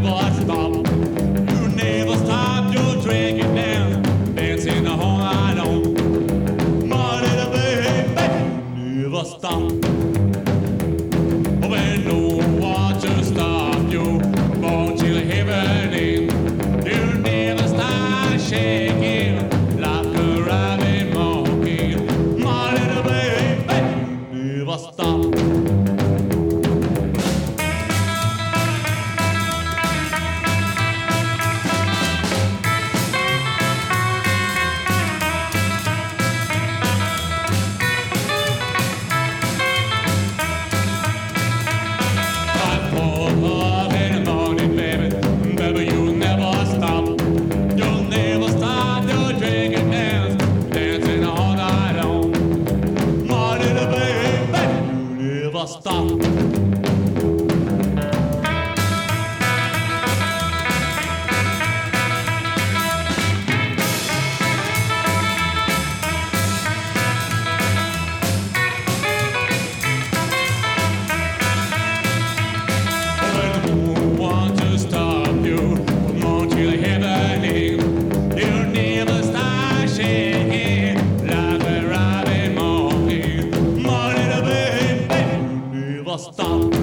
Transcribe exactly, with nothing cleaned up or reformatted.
never stop. You never stop your drinking down, dancing the whole night long. My little baby, never stop. When no one to stop you, born till heaven in. You never stop shaking like a rabid monkey. My little baby, never stop. Stop. When the moon wants to stop you, come on till heaven in. You never stop shaking like a rabid monkey. My little baby, never stop.